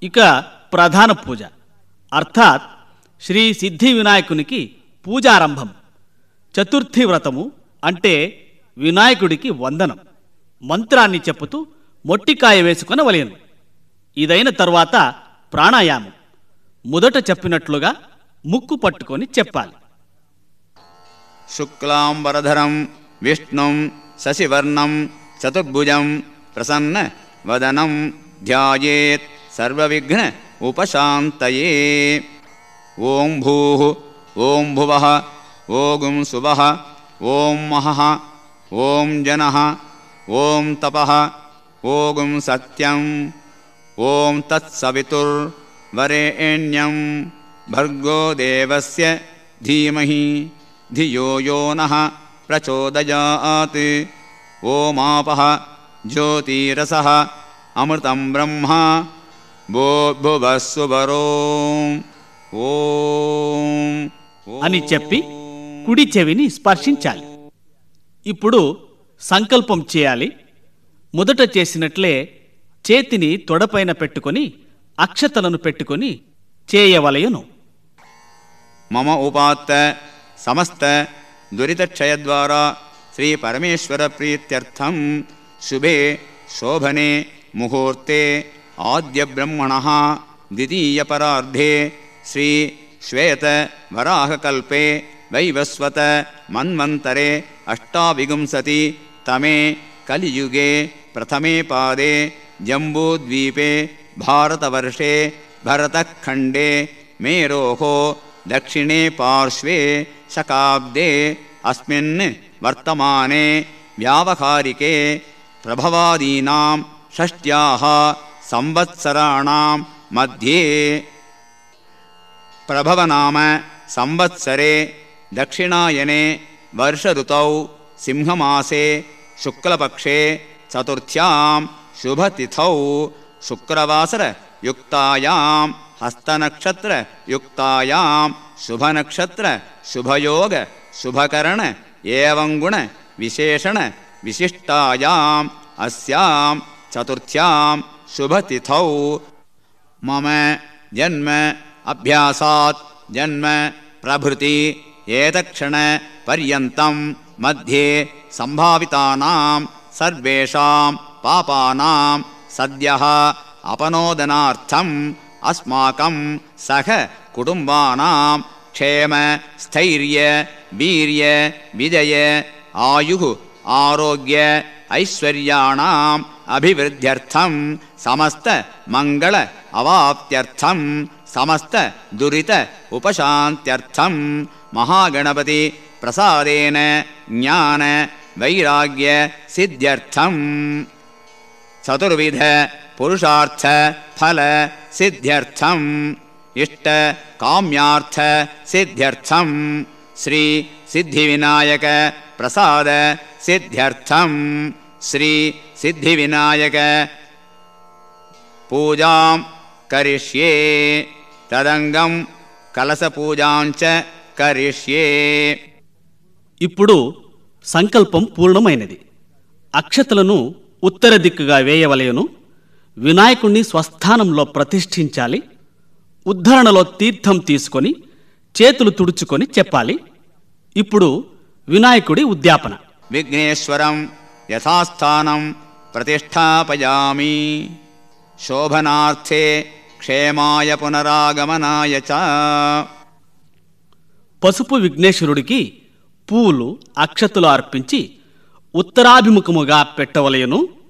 ఇక ప్రధాన పూజ అర్థాత్ శ్రీ సిద్ధి వినాయకునికి పూజారంభం. చతుర్థి వ్రతము అంటే వినాయకుడికి వందనం. మంత్రాన్ని చెప్పుతూ మొట్టికాయ వేసుకొన వలెను. ఇదైన తరువాత ప్రాణాయామం. మొదట చెప్పినట్లుగా ముక్కు పట్టుకొని చెప్పాలి. శుక్లాంబరధరం విష్ణుం శశివర్ణం చతుర్భుజం ప్రసన్న వదనం ధ్యాయేత్ సర్వవిఘ్న ఉపశాంతయే. ఓం భూః ఓం భువః ఓం సువః ఓం మహః ఓం జనః ఓం తపః ఓం సత్యం ఓం తత్సవితుర్వరేణ్యం భర్గో దేవస్య ధీమహి ధియో యో నః ప్రచోదయాత్. ఓమాపః జ్యోతిరసః అమృతం బ్రహ్మ భూర్భువస్సువరోం ఓం అని చెప్పి కుడి చెవిని స్పర్శించాలి. ఇప్పుడు సంకల్పం చేయాలి. మొదట చేసినట్లే చేతిని తొడపైన పెట్టుకొని అక్షతలను పెట్టుకొని చేయవలయను. మమ ఉపాత్త సమస్త దురితక్షయద్వారా శ్రీ పరమేశ్వర ప్రీత్యర్థం శుభే శోభనే ముహూర్తే ఆద్య బ్రహ్మణః ద్వితీయ పరార్ధే శ్రీ శ్వేత వరాహకల్పే వైవస్వత మన్వంతరే అష్టావింశతి తమే కలియుగే ప్రథమే పాదే జంబూద్వీపే భారతవర్షే భరతఖండే మేరోః దక్షిణే పార్శ్వే శకాబ్దే అస్మిన్ వర్తమానే వ్యావహారికే ప్రభవాదీనాం షష్ట్యాః సంవత్సరాణాం మధ్యే ప్రభవనామ సంవత్సరే దక్షిణాయనే వర్షఋతౌ సింహమాసే శుక్లపక్షే చతుర్థ్యాం శుభతిథౌ శుక్రవాసర యుక్తాయాం హస్తనక్షత్ర యుక్తాయాం శుభనక్షత్ర శుభయోగ శుభకరణ ఏవం గుణ విశేషణ విశిష్టాయాం అస్యాం చతుర్థ్యాం శుభతిథౌ మమ జన్మ అభ్యాసాత్ జన్మ ప్రభృతి ఏతక్షణ పర్యంతం మధ్యే సంభావితానాం సర్వేషాం పాపానాం సద్యః అపనోదనార్థం అస్మాకం సహ కుటుంబానాం క్షేమ స్థైర్య వీర్య విజయ ఆయుః ఆరోగ్య ఐశ్వర్యాణాం అభివృద్ధ్యర్థం సమస్త మంగళ అవాప్త్యర్థం సమస్త దురిత ఉపశాంత్యర్థం మహాగణపతి ప్రసాదేన జ్ఞాన వైరాగ్య సిద్ధ్యర్థం చతుర్విధ పురుషార్థ ఫల సిద్ధ్యర్థం ఇష్ట కామ్యార్థ సిద్ధ్యర్థం శ్రీ సిద్ధి వినాయక ప్రసాద సిద్ధ్యర్థం శ్రీ సిద్ధి వినాయక పూజాం కరిష్యే తదంగం కలశ పూజాంచ కరిష్యే. ఇప్పుడు సంకల్పం పూర్ణమైనది. అక్షతలను ఉత్తర దిక్కుగా వేయవలయను. వినాయకుణ్ణి స్వస్థానంలో ప్రతిష్ఠించాలి. ఉద్ధరణలో తీర్థం తీసుకొని చేతులు తుడుచుకొని చెప్పాలి. ఇప్పుడు వినాయకుడి ఉద్యాపన. విఘ్నేశ్వరం యథాస్థానం ప్రతిష్టాపయామి శోభనార్థే క్షేమాయ పునరాగమనాయ చ. పసుపు విఘ్నేశ్వరుడికి పూలు అక్షతలు అర్పించి ఉత్తరాభిముఖముగా పెట్టవలయను.